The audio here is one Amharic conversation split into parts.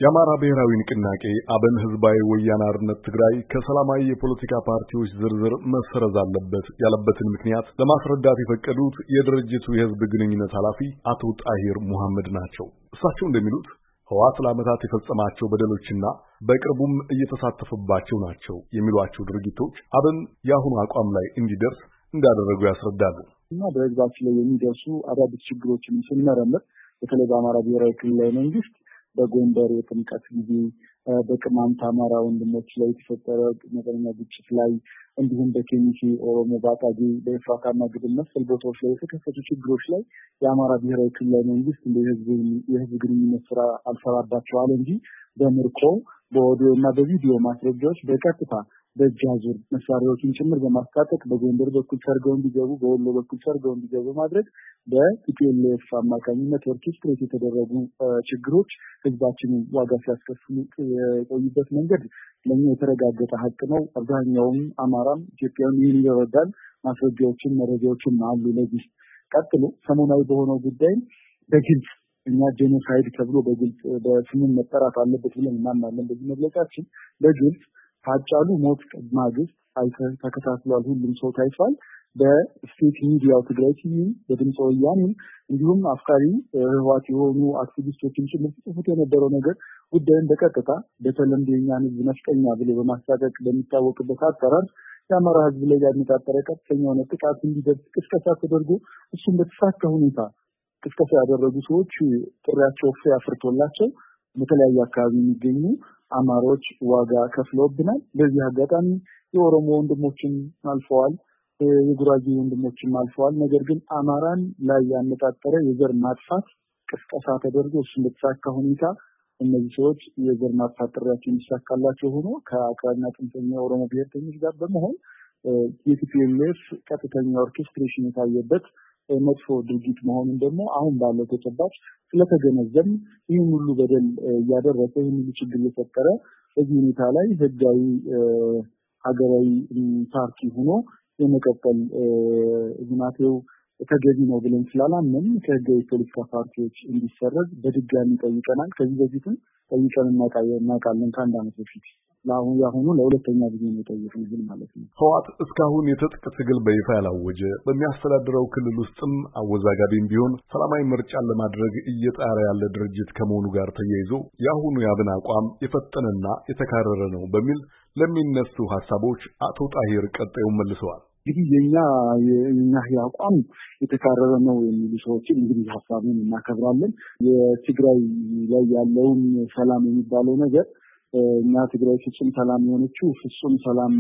የአማራ ብሔራዊ ንቅናቄ አብን ህዝባዊ ወያነ ሓርነት ትግራይ ከሰላማዊ የፖለቲካ ፓርቲዎች ዝርዝር መሰረዝ አለበት ያለበትን ምክንያት ለማስረዳት የፈቀዱት የድርጅቱ የህዝብ ግንኙነት ኃላፊ አቶ ጣሂር ሙሐመድ ናቸው። እሳቸው እንደሚሉት ህወሓት ለዓመታት የፈጸማቸው በደሎችና በቅርቡም እየተሳተፈባቸው ናቸው የሚሏቸው ድርጊቶች አብን የአሁኑ አቋም ላይ እንዲደርስ እንዳደረጉ ያስረዳሉ። እና በህዝባችን ላይ የሚደርሱ አዳዲስ ችግሮችን ስንመረምር በተለይ በአማራ ብሔራዊ ክልላዊ መንግስት በጎንደር የጥምቀት ጊዜ በቅማንት አማራ ወንድሞች ላይ የተፈጠረ መጠነኛ ግጭት ላይ እንዲሁም በኬሚሴ ኦሮሞ ባጣጌ በኤፍራታና ግድም መሰል ቦታዎች ላይ የተከሰቱ ችግሮች ላይ የአማራ ብሔራዊ ክልላዊ መንግስት የህዝብ ግንኙነት ስራ አልሰራባቸዋል እንጂ በምርኮ በኦዲዮ እና በቪዲዮ ማስረጃዎች በቀጥታ በእጅ አዙር መሳሪያዎችን ጭምር በማስታጠቅ በጎንደር በኩል ሰርገው እንዲገቡ በወሎ በኩል ሰርገው እንዲገቡ ማድረግ በቲፒኤልኤፍ አማካኝነት ኦርኬስትሬት የተደረጉ ችግሮች ህዝባችንን ዋጋ ሲያስከፍሉ የቆዩበት መንገድ ለኛ የተረጋገጠ ሀቅ ነው። አብዛኛውም አማራም ኢትዮጵያም ይህን ይረዳል። ማስረጃዎችን መረጃዎችን አሉ። ለዚህ ቀጥሎ ሰሞናዊ በሆነው ጉዳይ በግልጽ እኛ ጄኖሳይድ ተብሎ በግልጽ በስሙን መጠራት አለበት ብለን እናምናለን። በዚህ መግለጫችን በግልጽ ታጫሉ ሞት ማግስት ተከታትሏል። ሁሉም ሰው ታይቷል። በስቴት ሚዲያው ትግራይ ቲቪ በድምጽ ወያኔ እንዲሁም አፍቃሪ ህወሓት የሆኑ አክቲቪስቶችን ጭምር ጽፉት የነበረው ነገር ጉዳይን በቀጥታ በተለምዶ የኛን ህዝብ ነፍጠኛ ብሎ በማስታጠቅ በሚታወቅበት አጠራር የአማራ ህዝብ ላይ ያነጣጠረ ከፍተኛ የሆነ ጥቃት እንዲደርስ ቅስቀሳ ተደርጎ እሱም በተሳካ ሁኔታ ቅስቀሳ ያደረጉ ሰዎች ጥሪያቸው ፍሬ አፍርቶላቸው በተለያየ አካባቢ የሚገኙ አማሮች ዋጋ ከፍለውብናል። በዚህ አጋጣሚ የኦሮሞ ወንድሞችን አልፈዋል፣ የጉራጌ ወንድሞችን አልፈዋል። ነገር ግን አማራን ላይ ያነጣጠረ የዘር ማጥፋት ቅስቀሳ ተደርጎ እሱን በተሳካ ሁኔታ እነዚህ ሰዎች የዘር ማጥፋት ጥሪያቸው እንዲሳካላቸው ሆኖ ከአክራሪና ጥንተኛ የኦሮሞ ብሔርተኞች ጋር በመሆን የቲፒኤልኤፍ ቀጥተኛ ኦርኬስትሬሽን የታየበት መጥፎ ድርጊት መሆኑን ደግሞ አሁን ባለው ተጨባጭ ስለተገነዘብ ይህን ሁሉ በደል እያደረሰ ይህን ሁሉ ችግር እየፈጠረ በዚህ ሁኔታ ላይ ህጋዊ ሀገራዊ ፓርቲ ሆኖ የመቀጠል ሁኔታው ተገቢ ነው ብለን ስላላመን ከህጋዊ ፖለቲካ ፓርቲዎች እንዲሰረዝ በድጋሚ ጠይቀናል። ከዚህ በፊትም ጠይቀን እናውቃለን ከአንድ ዓመት በፊት። ለአሁኑ ለሁለተኛ ጊዜ ነው የጠየቅነው ማለት ነው። ህወሓት እስካሁን የትጥቅ ትግል በይፋ ያላወጀ በሚያስተዳድረው ክልል ውስጥም አወዛጋቢም ቢሆን ሰላማዊ ምርጫን ለማድረግ እየጣረ ያለ ድርጅት ከመሆኑ ጋር ተያይዞ የአሁኑ የአብን አቋም የፈጠነና የተካረረ ነው በሚል ለሚነሱ ሐሳቦች አቶ ጣሂር ቀጣዩን መልሰዋል። እንግዲህ የኛ አቋም የተካረረ ነው የሚሉ ሰዎችን እንግዲህ ሐሳቡን እናከብራለን። የትግራይ ላይ ያለውን ሰላም የሚባለው ነገር እኛ ትግራይ ፍጹም ሰላም የሆነችው ፍጹም ሰላም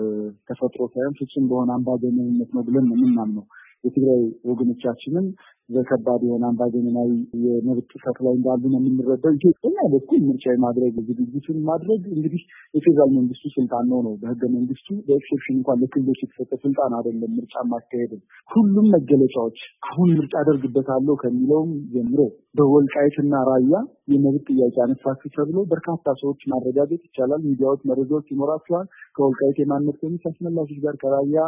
ተፈጥሮ ሳይሆን ፍጹም በሆነ አምባገነንነት ነው ብለን የምናምነው። የትግራይ ወገኖቻችንን በከባድ የሆነ አምባገነናዊ የመብት ጥሰት ላይ እንዳሉ ነው የምንረዳው። ኢትዮጵያ በኩል ምርጫ የማድረግ ዝግጅቱን ማድረግ እንግዲህ የፌዴራል መንግስቱ ስልጣን ነው። በህገ መንግስቱ በኤክሴፕሽን እንኳን ለክልሎች የተሰጠ ስልጣን አይደለም ምርጫ ማካሄድ። ሁሉም መገለጫዎች አሁን ምርጫ አደርግበታለሁ ከሚለውም ጀምሮ በወልቃይትና ራያ የመብት ጥያቄ አነሳችሁ ተብሎ በርካታ ሰዎች ማረጋገጥ ይቻላል። ሚዲያዎች መረጃዎች ይኖራቸዋል። ከወልቃይት የማንነት ኮሚቴ አስመላሾች ጋር ከራያ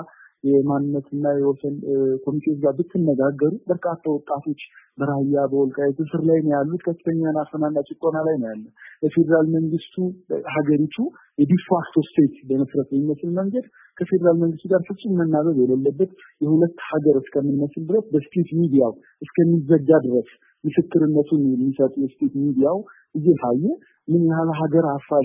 የማንነትና የወሰን ኮሚቴዎች ጋር ብትነጋገሩ በርካታ ወጣቶች በራያ በወልቃይት እስር ላይ ነው ያሉት። ከፍተኛ አፈናና ጭቆና ላይ ነው ያለው። የፌዴራል መንግስቱ ሀገሪቱ የዲፋክቶ ስቴት በመስረት የሚመስል መንገድ ከፌዴራል መንግስቱ ጋር ፍጹም መናበብ የሌለበት የሁለት ሀገር እስከምንመስል ድረስ በስቴት ሚዲያው እስከሚዘጋ ድረስ ምስክርነቱን የሚሰጥ የስቴት ሚዲያው እየታየ ምን ያህል ሀገር አፋሽ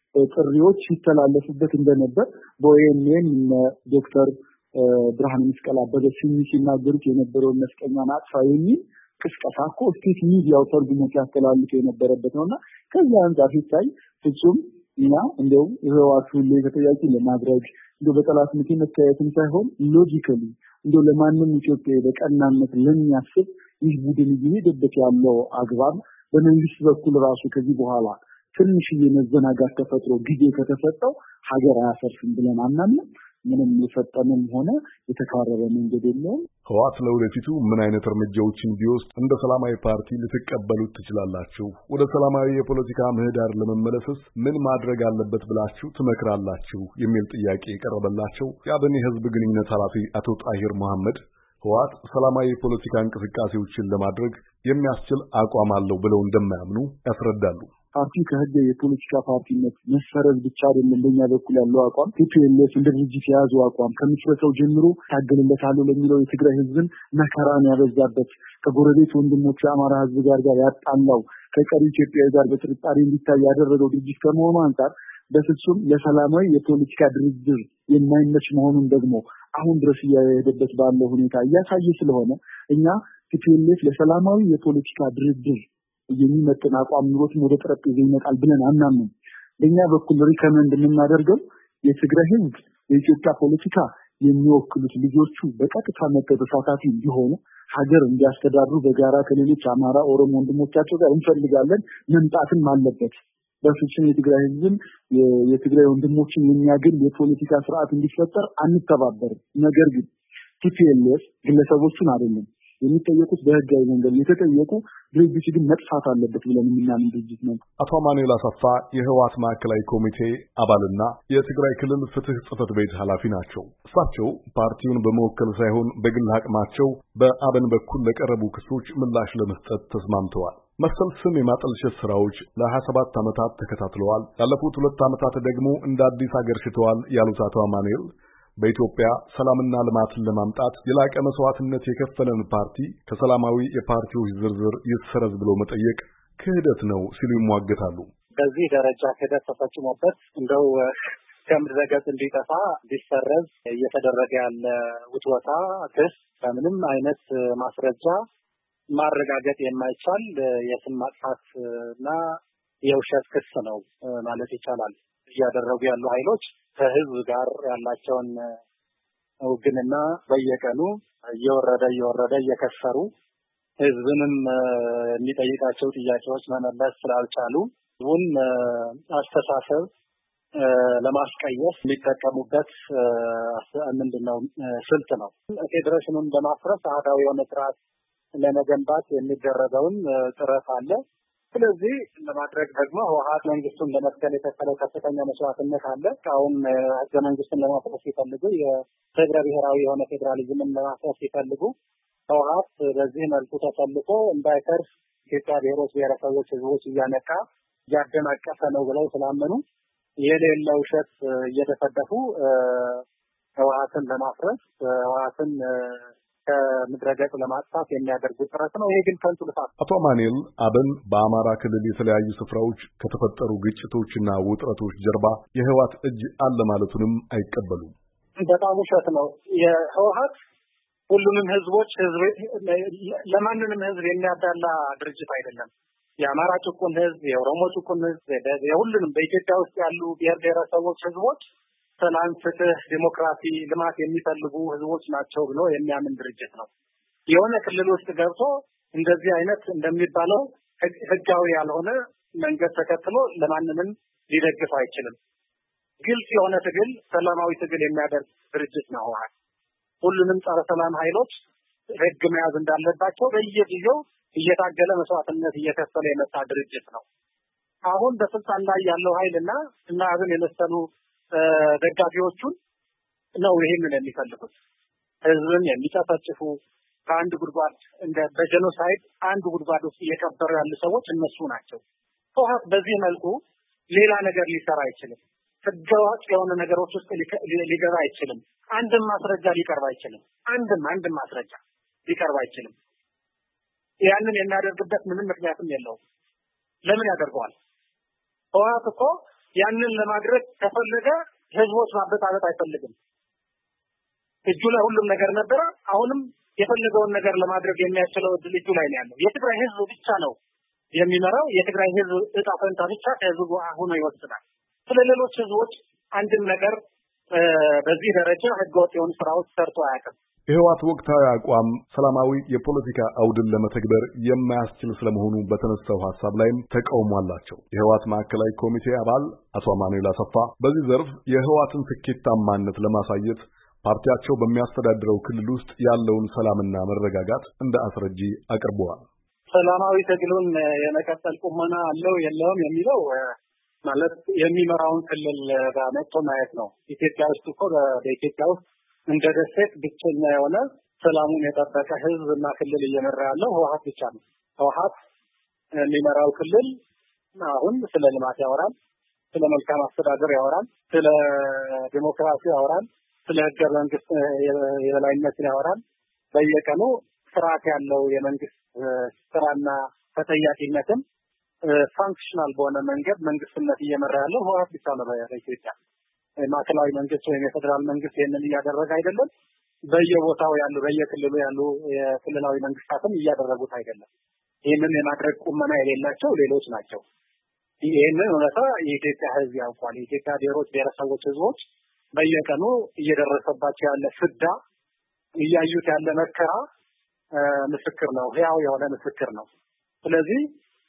ጥሪዎች ሲተላለፉበት እንደነበር በኦኤምኤን ዶክተር ብርሃነ መስቀል አበበ ሲናገሩት የነበረውን መስቀኛን አጥፋ የሚል ቅስቀሳ እኮ ስቴት ሚዲያው ተርጉሞ ሲያስተላልፍ የነበረበት ነውና ከዚህ አንጻር ሲታይ ፍጹም እና እንደው ህወሓት ሁሉ ተጠያቂ ለማድረግ እንደው በጠላትነት መታየትም ሳይሆን ሎጂካሊ እንደው ለማንም ኢትዮጵያዊ በቀናነት ለሚያስብ ይህ ቡድን እየሄደበት ያለው አግባብ በመንግስት በኩል ራሱ ከዚህ በኋላ ትንሽ የመዘናጋት ተፈጥሮ ጊዜ ከተሰጠው ሀገር አያፈርስም ብለን አናምንም። ምንም የፈጠነም ሆነ የተካረረ መንገድ የለውም። ህወሓት ለወደፊቱ ምን አይነት እርምጃዎችን ቢወስድ እንደ ሰላማዊ ፓርቲ ልትቀበሉት ትችላላችሁ? ወደ ሰላማዊ የፖለቲካ ምህዳር ለመመለስስ ምን ማድረግ አለበት ብላችሁ ትመክራላችሁ? የሚል ጥያቄ የቀረበላቸው የአብን የህዝብ ግንኙነት ኃላፊ አቶ ጣሂር ሙሐመድ ህወሓት ሰላማዊ የፖለቲካ እንቅስቃሴዎችን ለማድረግ የሚያስችል አቋም አለው ብለው እንደማያምኑ ያስረዳሉ። ፓርቲ ከህገ የፖለቲካ ፓርቲነት መሰረዝ ብቻ አይደለም በእኛ በኩል ያለው አቋም ቲፒኤልኤፍ እንደ ድርጅት የያዘው አቋም ከምስረታው ጀምሮ ታገለለታል ለሚለው የትግራይ ህዝብን መከራን ያበዛበት ከጎረቤት ወንድሞች የአማራ ህዝብ ጋር ያጣላው ከቀሪ ኢትዮጵያዊ ጋር በጥርጣሬ እንዲታይ ያደረገው ድርጅት ከመሆኑ አንፃር በፍጹም ለሰላማዊ የፖለቲካ ድርድር የማይመች መሆኑን ደግሞ አሁን ድረስ እያየሄደበት ባለው ሁኔታ እያሳየ ስለሆነ እኛ ቲፒኤልኤፍ ለሰላማዊ የፖለቲካ ድርድር የሚመጥን አቋም ኑሮት ወደ ጠረጴዛ ይመጣል ብለን አናምንም። በእኛ በኩል ሪከመንድ የምናደርገው የትግራይ ህዝብ የኢትዮጵያ ፖለቲካ የሚወክሉት ልጆቹ በቀጥታ ተሳታፊ እንዲሆኑ ሀገር እንዲያስተዳድሩ በጋራ ከሌሎች አማራ ኦሮሞ ወንድሞቻቸው ጋር እንፈልጋለን። መምጣትም አለበት። በፍጹም የትግራይ ህዝብን የትግራይ ወንድሞችን የሚያገል የፖለቲካ ስርዓት እንዲፈጠር አንተባበርም። ነገር ግን ቲፒኤልኤፍ ግለሰቦችን አይደለም የሚጠየቁት በህጋዊ መንገድ የተጠየቁ ድርጅት ግን መጥፋት አለበት ብለን የምናምን ድርጅት ነው። አቶ አማኑኤል አሰፋ የህወሓት ማዕከላዊ ኮሚቴ አባልና የትግራይ ክልል ፍትህ ጽሕፈት ቤት ኃላፊ ናቸው። እሳቸው ፓርቲውን በመወከል ሳይሆን በግል አቅማቸው በአብን በኩል ለቀረቡ ክሶች ምላሽ ለመስጠት ተስማምተዋል። መሰል ስም የማጠልሸት ስራዎች ለ27 ዓመታት ተከታትለዋል። ያለፉት 2 ዓመታት ደግሞ እንደ አዲስ አገርሽተዋል ያሉት አቶ አማኑኤል በኢትዮጵያ ሰላምና ልማትን ለማምጣት የላቀ መስዋዕትነት የከፈለን ፓርቲ ከሰላማዊ የፓርቲዎች ዝርዝር ይሰረዝ ብሎ መጠየቅ ክህደት ነው ሲሉ ይሟገታሉ። በዚህ ደረጃ ክህደት ተፈጽሞበት እንደው ከምድረ ገጽ እንዲጠፋ ሊሰረዝ እየተደረገ ያለ ውትወታ ክስ በምንም አይነት ማስረጃ ማረጋገጥ የማይቻል የስም ማጥፋትና የውሸት ክስ ነው ማለት ይቻላል። እያደረጉ ያሉ ኃይሎች ከህዝብ ጋር ያላቸውን ውግንና በየቀኑ እየወረደ እየከሰሩ ህዝብንም የሚጠይቃቸው ጥያቄዎች መመለስ ስላልቻሉ ህዝቡን አስተሳሰብ ለማስቀየስ የሚጠቀሙበት ምንድነው ስልት ነው። ፌዴሬሽኑን በማፍረስ አህዳዊ የሆነ ስርዓት ለመገንባት የሚደረገውን ጥረት አለ። ስለዚህ ለማድረግ ደግሞ ህወሓት መንግስቱን ለመትከል የተከለው ከፍተኛ መስዋዕትነት አለ። አሁን ህገ መንግስቱን ለማፍረስ ሲፈልጉ የህብረ ብሔራዊ የሆነ ፌዴራሊዝምን ለማፍረስ ሲፈልጉ ህወሓት በዚህ መልኩ ተሰልፎ እንዳይፈርስ ኢትዮጵያ ብሔሮች፣ ብሔረሰቦች፣ ህዝቦች እያነቃ እያደናቀፈ ነው ብለው ስላመኑ የሌለ ውሸት እየተፈደፉ ህወሓትን ለማፍረስ ህወሓትን ከምድረ ገጽ ለማጥፋት የሚያደርጉት ጥረት ነው። ይሄ ግን ከንቱ ልፋት። አቶ አማኑኤል አብን በአማራ ክልል የተለያዩ ስፍራዎች ከተፈጠሩ ግጭቶችና ውጥረቶች ጀርባ የህወሓት እጅ አለ ማለቱንም አይቀበሉም። በጣም ውሸት ነው። የህወሓት ሁሉንም ህዝቦች ለማንንም ህዝብ የሚያዳላ ድርጅት አይደለም። የአማራ ጭቁን ህዝብ፣ የኦሮሞ ጭቁን ህዝብ፣ የሁሉንም በኢትዮጵያ ውስጥ ያሉ ብሔር ብሔረሰቦች ህዝቦች ሰላም፣ ፍትህ፣ ዲሞክራሲ፣ ልማት የሚፈልጉ ህዝቦች ናቸው ብሎ የሚያምን ድርጅት ነው። የሆነ ክልል ውስጥ ገብቶ እንደዚህ አይነት እንደሚባለው ህጋዊ ያልሆነ መንገድ ተከትሎ ለማንንም ሊደግፍ አይችልም። ግልጽ የሆነ ትግል፣ ሰላማዊ ትግል የሚያደርግ ድርጅት ነው ህወሓት። ሁሉንም ጸረ ሰላም ኃይሎች ህግ መያዝ እንዳለባቸው በየጊዜው እየታገለ መስዋዕትነት እየከፈለ የመጣ ድርጅት ነው። አሁን በስልጣን ላይ ያለው ኃይልና አብን የመሰሉ ደጋፊዎቹን ነው ይሄንን የሚፈልጉት። ህዝብን የሚጨፈጭፉ ከአንድ ጉድጓድ እንደ በጀኖሳይድ አንድ ጉድጓድ ውስጥ እየቀበሩ ያሉ ሰዎች እነሱ ናቸው። ህወሓት በዚህ መልኩ ሌላ ነገር ሊሰራ አይችልም። ህገወጥ የሆነ ነገሮች ውስጥ ሊገባ አይችልም። አንድም ማስረጃ ሊቀርብ አይችልም። አንድም ማስረጃ ሊቀርብ አይችልም። ያንን የሚያደርግበት ምንም ምክንያትም የለውም። ለምን ያደርገዋል? ህወሓት እኮ ያንን ለማድረግ ከፈለገ ህዝቦች ማበጣበጥ አይፈልግም። እጁ ላይ ሁሉም ነገር ነበረ። አሁንም የፈለገውን ነገር ለማድረግ የሚያስችለው እጁ ላይ ነው ያለው። የትግራይ ህዝብ ብቻ ነው የሚመራው። የትግራይ ህዝብ እጣ ፈንታ ብቻ ከህዝቡ አሁን ይወስናል። ስለሌሎች ህዝቦች አንድም ነገር በዚህ ደረጃ ህገወጥ የሆኑ ስራዎች ሰርቶ አያውቅም። የህወሓት ወቅታዊ አቋም ሰላማዊ የፖለቲካ አውድን ለመተግበር የማያስችል ስለመሆኑ በተነሳው ሐሳብ ላይም ተቃውሞ አላቸው። የህወሓት ማዕከላዊ ኮሚቴ አባል አቶ አማኑኤል አሰፋ በዚህ ዘርፍ የህወሓትን ስኬታማነት ለማሳየት ፓርቲያቸው በሚያስተዳድረው ክልል ውስጥ ያለውን ሰላምና መረጋጋት እንደ አስረጂ አቅርበዋል። ሰላማዊ ትግሉን የመቀጠል ቁመና አለው የለውም የሚለው ማለት የሚመራውን ክልል ጋር መጥቶ ማየት ነው። ኢትዮጵያ ውስጥ እኮ በኢትዮጵያ ውስጥ እንደ ደሴት ብቸኛ የሆነ ሰላሙን የጠበቀ ህዝብና ክልል እየመራ ያለው ህወሓት ብቻ ነው። ህወሓት የሚመራው ክልል አሁን ስለ ልማት ያወራል፣ ስለ መልካም አስተዳደር ያወራል፣ ስለ ዲሞክራሲ ያወራል፣ ስለ ህገ መንግስት የበላይነት ያወራል። በየቀኑ ስርዓት ያለው የመንግስት ስራና ተጠያቂነትን ፋንክሽናል በሆነ መንገድ መንግስትነት እየመራ ያለው ህወሓት ብቻ ነው በኢትዮጵያ። ማዕከላዊ መንግስት ወይም የፌደራል መንግስት ይህንን እያደረገ አይደለም። በየቦታው ያሉ በየክልሉ ያሉ የክልላዊ መንግስታትም እያደረጉት አይደለም። ይህንን የማድረግ ቁመና የሌላቸው ሌሎች ናቸው። ይህንን እውነታ የኢትዮጵያ ህዝብ ያውቋል። የኢትዮጵያ ብሔሮች፣ ብሔረሰቦች፣ ህዝቦች በየቀኑ እየደረሰባቸው ያለ ፍዳ፣ እያዩት ያለ መከራ ምስክር ነው፣ ህያው የሆነ ምስክር ነው። ስለዚህ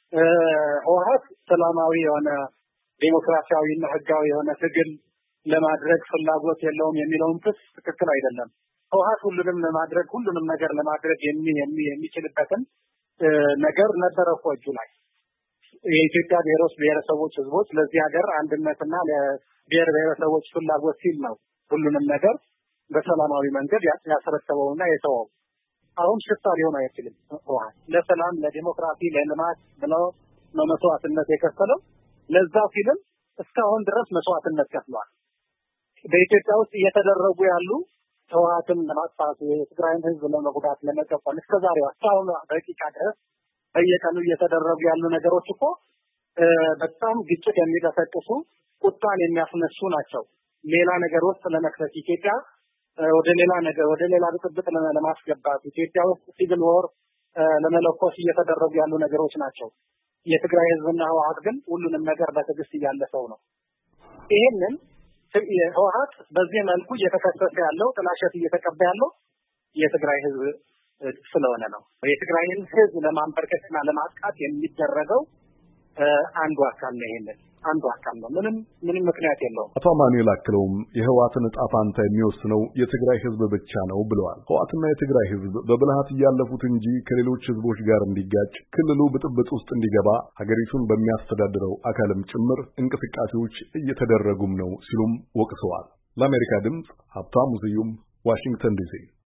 ህወሓት ሰላማዊ የሆነ ዴሞክራሲያዊና ህጋዊ የሆነ ትግል ለማድረግ ፍላጎት የለውም የሚለውን ክስ ትክክል አይደለም። ህወሓት ሁሉንም ነገር ለማድረግ የሚችልበትን ነገር ነበረ እኮ እጁ ላይ። የኢትዮጵያ ብሔሮች፣ ብሔረሰቦች፣ ህዝቦች ለዚህ ሀገር አንድነትና ለብሔር ብሔረሰቦች ፍላጎት ሲል ነው ሁሉንም ነገር በሰላማዊ መንገድ ያስረከበውና የተወው። አሁን ሽፍታ ሊሆን አይችልም። ህወሓት ለሰላም፣ ለዲሞክራሲ፣ ለልማት ብለው ነው መስዋዕትነት የከፈለው። ለዛ ሲልም እስካሁን ድረስ መስዋዕትነት ከፍሏል። በኢትዮጵያ ውስጥ እየተደረጉ ያሉ ህወሓትን ለማጥፋት የትግራይን ህዝብ ለመጉዳት ለመጨቆን እስከዛሬው እስካሁን ደቂቃ ድረስ በየቀኑ እየተደረጉ ያሉ ነገሮች እኮ በጣም ግጭት የሚቀሰቅሱ ቁጣን የሚያስነሱ ናቸው። ሌላ ነገር ውስጥ ለመክተት ኢትዮጵያ ወደ ሌላ ብጥብጥ ለማስገባት ኢትዮጵያ ውስጥ ሲቪል ወር ለመለኮስ እየተደረጉ ያሉ ነገሮች ናቸው። የትግራይ ህዝብና ህወሓት ግን ሁሉንም ነገር በትዕግስት እያለፈው ነው። ይሄንን ህወሓት በዚህ መልኩ እየተከሰሰ ያለው ጥላሸት እየተቀበለ ያለው የትግራይ ህዝብ ስለሆነ ነው። የትግራይን ህዝብ ለማንበርከክና ለማጥቃት የሚደረገው አንዱ አካል ነው። ይሄንን አንዱ አካል ነው። ምንም ምክንያት የለውም። አቶ አማኑኤል አክለውም የህወሓትን ዕጣ ፋንታ የሚወስነው የትግራይ ህዝብ ብቻ ነው ብለዋል። ህወሓትና የትግራይ ህዝብ በብልሃት እያለፉት እንጂ ከሌሎች ህዝቦች ጋር እንዲጋጭ፣ ክልሉ ብጥብጥ ውስጥ እንዲገባ ሀገሪቱን በሚያስተዳድረው አካልም ጭምር እንቅስቃሴዎች እየተደረጉም ነው ሲሉም ወቅሰዋል። ለአሜሪካ ድምፅ ሀብታሙ ስዩም ዋሽንግተን ዲሲ